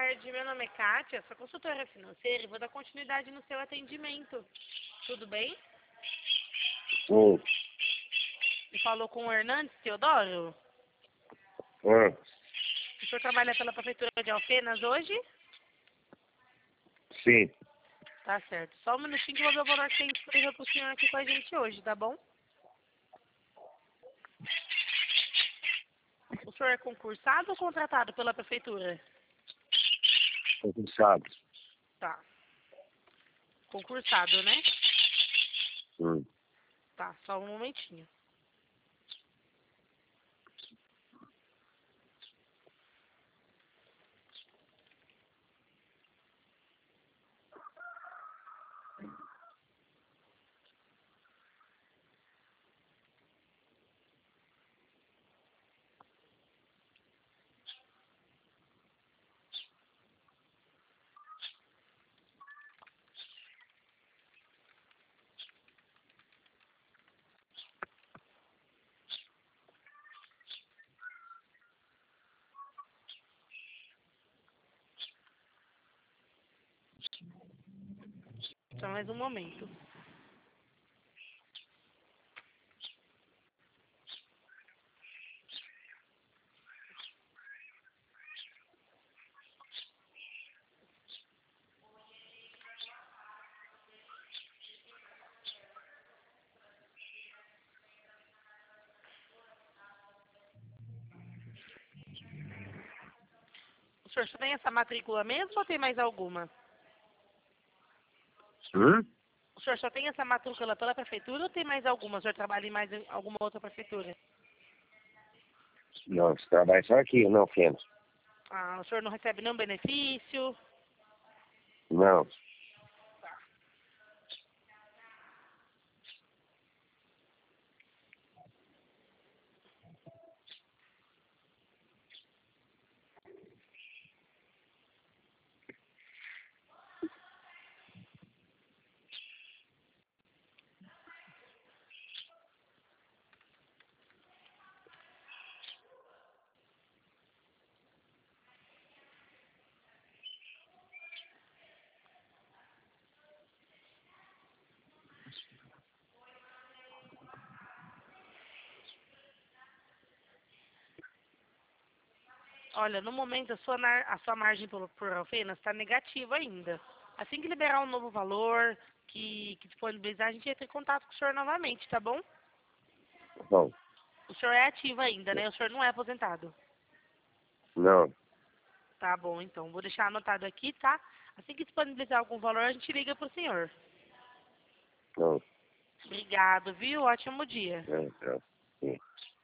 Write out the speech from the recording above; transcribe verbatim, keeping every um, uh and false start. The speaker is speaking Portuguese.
tarde, meu nome é Kátia, sou consultora financeira e vou dar continuidade no seu atendimento. Tudo bem? Sim. E falou com o Hernandes Teodoro? Ah, O senhor trabalha pela Prefeitura de Alfenas hoje? sim. Tá certo. Só um minutinho que eu vou ver o valor que tem disponível para o senhor aqui com a gente hoje, tá bom? O senhor é concursado ou contratado pela Prefeitura? Concursado. Tá. Concursado, né? Hum. Tá, só um momentinho. Só mais um momento. O senhor só tem essa matrícula mesmo ou tem mais alguma? Hum? O senhor só tem essa matrícula pela Prefeitura ou tem mais alguma? O senhor trabalha em mais em alguma outra Prefeitura? Não, você trabalha só aqui, não, Fênix. Ah, o senhor não recebe nenhum benefício? Não. Olha, no momento a sua, nar- a sua margem por, por Alfenas está negativa ainda. Assim que liberar um novo valor, que, que disponibilizar, a gente entra em contato com o senhor novamente, tá bom? Bom, O senhor é ativo ainda, né? O senhor não é aposentado. não. Tá bom, então. Vou deixar anotado aqui, tá? Assim que disponibilizar algum valor, a gente liga pro senhor. Não. Obrigado, viu? Ótimo dia. É, é. Sim.